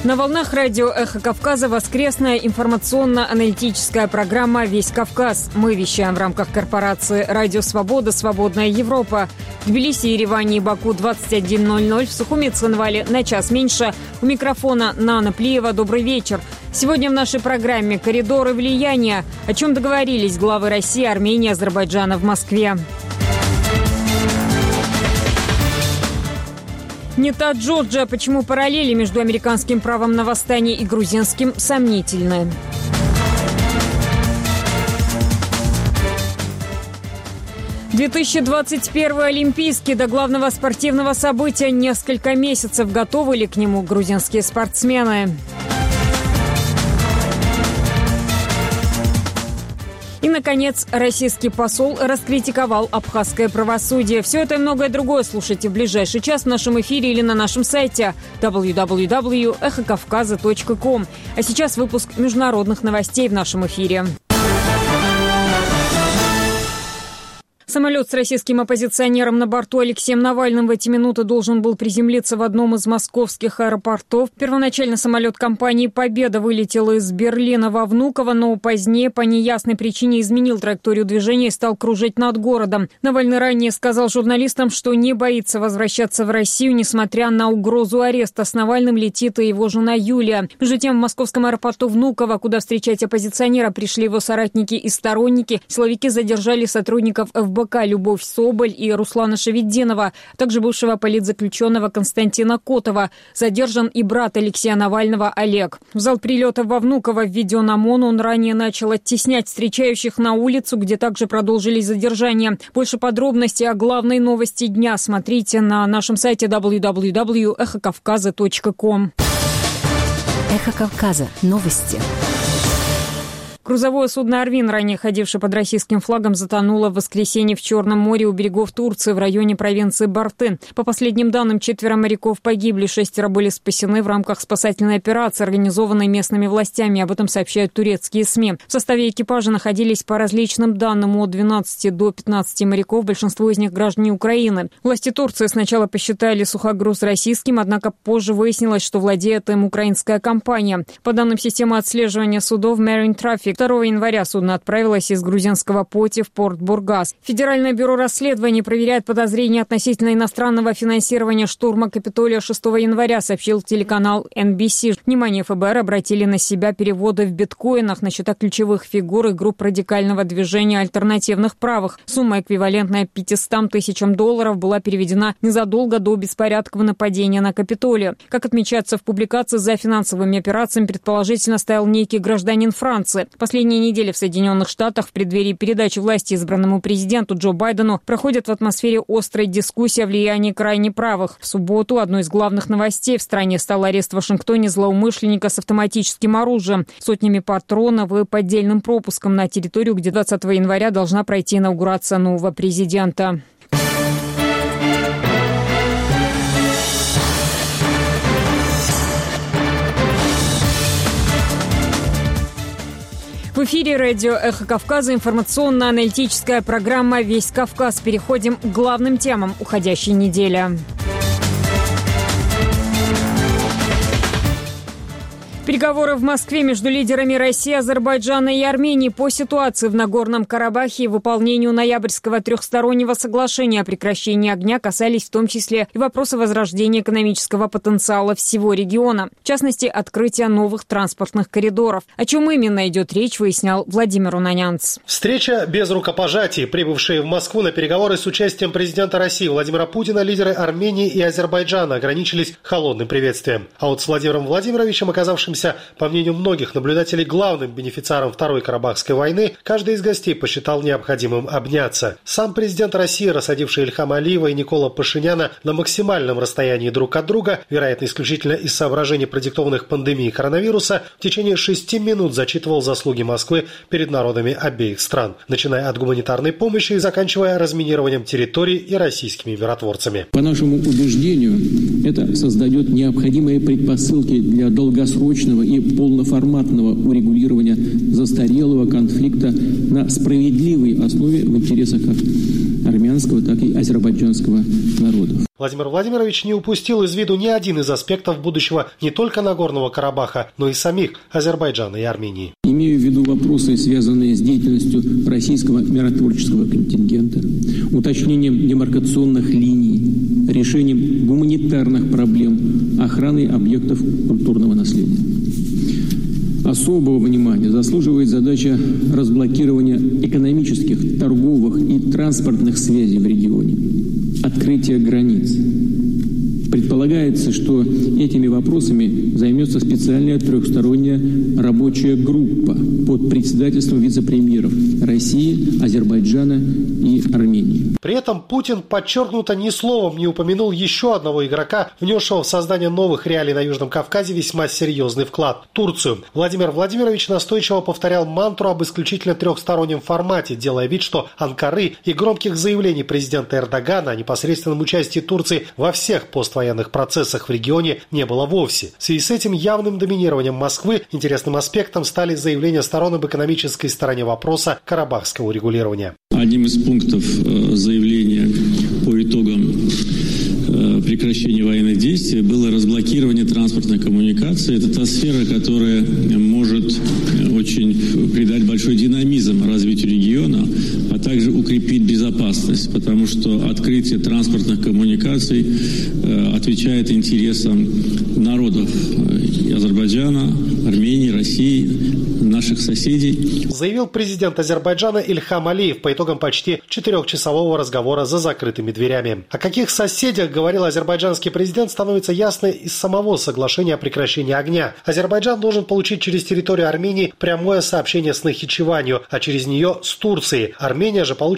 На волнах радио «Эхо Кавказа» воскресная информационно-аналитическая программа «Весь Кавказ». Мы вещаем в рамках корпорации «Радио Свобода. Свободная Европа». В Тбилиси, Ереване и Баку 21:00, в Сухуми и Цхинвале на час меньше. У микрофона Нана Плиева. Добрый вечер. Сегодня в нашей программе «Коридоры влияния». О чем договорились главы России, Армении и Азербайджана в Москве. Не та Джорджия. Почему параллели между американским правом на восстание и грузинским сомнительны? – 2021 Олимпийский. До главного спортивного события несколько месяцев. Готовы ли к нему грузинские спортсмены? И, наконец, российский посол раскритиковал абхазское правосудие. Все это и многое другое слушайте в ближайший час в нашем эфире или на нашем сайте www.эхокавказа.ком. А сейчас выпуск международных новостей в нашем эфире. Самолет с российским оппозиционером на борту Алексеем Навальным в эти минуты должен был приземлиться в одном из московских аэропортов. Первоначально самолет компании «Победа» вылетел из Берлина во Внуково, но позднее по неясной причине изменил траекторию движения и стал кружить над городом. Навальный ранее сказал журналистам, что не боится возвращаться в Россию, несмотря на угрозу ареста. С Навальным летит и его жена Юлия. Между тем, в московском аэропорту Внуково, куда встречать оппозиционера пришли его соратники и сторонники, силовики задержали сотрудников ФБК Любовь Соболь и Руслана Шеведдинова, а также бывшего политзаключенного Константина Котова. Задержан и брат Алексея Навального Олег. В зал прилета во Внуково введен ОМОН. Он ранее начал оттеснять встречающих на улицу, где также продолжились задержания. Больше подробностей о главной новости дня смотрите на нашем сайте www.эхокавказа.ком. Эхо Кавказа. Новости. Грузовое судно «Арвин», ранее ходившее под российским флагом, затонуло в воскресенье в Черном море у берегов Турции в районе провинции Бартын. По последним данным, 4 моряков погибли, 6 были спасены в рамках спасательной операции, организованной местными властями. Об этом сообщают турецкие СМИ. В составе экипажа находились по различным данным от 12 до 15 моряков, большинство из них граждане Украины. Власти Турции сначала посчитали сухогруз российским, однако позже выяснилось, что владеет им украинская компания. По данным системы отслеживания судов Marine Traffic, 2 января судно отправилось из грузинского Поти в порт Бургас. Федеральное бюро расследований проверяет подозрения относительно иностранного финансирования штурма Капитолия 6 января, сообщил телеканал NBC. Внимание ФБР обратили на себя переводы в биткоинах на счета ключевых фигур и групп радикального движения альтернативных правых. Сумма, эквивалентная $500 тысячам, была переведена незадолго до беспорядков нападения на Капитолию. Как отмечается в публикации, за финансовыми операциями предположительно стоял некий гражданин Франции. Последние недели в Соединенных Штатах в преддверии передачи власти избранному президенту Джо Байдену проходят в атмосфере острой дискуссии о влиянии крайне правых. В субботу одной из главных новостей в стране стал арест в Вашингтоне злоумышленника с автоматическим оружием, сотнями патронов и поддельным пропуском на территорию, где 20 января должна пройти инаугурация нового президента. В эфире радио «Эхо Кавказа» информационно-аналитическая программа «Весь Кавказ». Переходим к главным темам уходящей недели. Переговоры в Москве между лидерами России, Азербайджана и Армении по ситуации в Нагорном Карабахе и выполнению ноябрьского трехстороннего соглашения о прекращении огня касались в том числе и вопроса возрождения экономического потенциала всего региона. В частности, открытия новых транспортных коридоров. О чем именно идет речь, выяснял Владимир Унанянц. Встреча без рукопожатий. Прибывшие в Москву на переговоры с участием президента России Владимира Путина лидеры Армении и Азербайджана ограничились холодным приветствием. А вот с Владимиром Владимировичем, оказавшимся, по мнению многих наблюдателей, главным бенефициаром Второй Карабахской войны, каждый из гостей посчитал необходимым обняться. Сам президент России, рассадивший Ильхама Алиева и Никола Пашиняна на максимальном расстоянии друг от друга, вероятно, исключительно из соображений, продиктованных пандемией коронавируса, в течение 6 минут зачитывал заслуги Москвы перед народами обеих стран, начиная от гуманитарной помощи и заканчивая разминированием территорий и российскими миротворцами. По нашему убеждению, это создает необходимые предпосылки для долгосрочного долгосрочного и полноформатного урегулирования застарелого конфликта на справедливой основе в интересах как армянского, так и азербайджанского народов. Владимир Владимирович не упустил из виду ни один из аспектов будущего не только Нагорного Карабаха, но и самих Азербайджана и Армении. Имею в виду вопросы, связанные с деятельностью российского миротворческого контингента, уточнением демаркационных линий, решением гуманитарных проблем, охраной объектов культурного наследия. Особого внимания заслуживает задача разблокирования экономических, торговых и транспортных связей в регионе, открытия границ. Предполагается, что этими вопросами займется специальная трехсторонняя рабочая группа под председательством вице-премьеров России, Азербайджана и Армении. При этом Путин подчеркнуто ни словом не упомянул еще одного игрока, внесшего в создание новых реалий на Южном Кавказе весьма серьезный вклад – Турцию. Владимир Владимирович настойчиво повторял мантру об исключительно трехстороннем формате, делая вид, что Анкары и громких заявлений президента Эрдогана о непосредственном участии Турции во всех поствоенных процессах в регионе не было вовсе. В связи с этим явным доминированием Москвы интересным аспектом стали заявления сторон об экономической стороне вопроса карабахского урегулирования. Одним из пунктов заявления по итогам прекращения военных действий было разблокирование транспортной коммуникации. Это та сфера, которая может очень придать большой динамизм развитию региона, а также укрепить безопасность, потому что открытие транспортных коммуникаций отвечает интересам народов Азербайджана, Армении, России, наших соседей. Заявил президент Азербайджана Ильхам Алиев по итогам почти 4-часового разговора за закрытыми дверями. О каких соседях говорил азербайджанский президент, становится ясно из самого соглашения о прекращении огня. Азербайджан должен получить через территорию Армении прямое сообщение с Нахичеванью, а через нее с Турцией. Армения же получит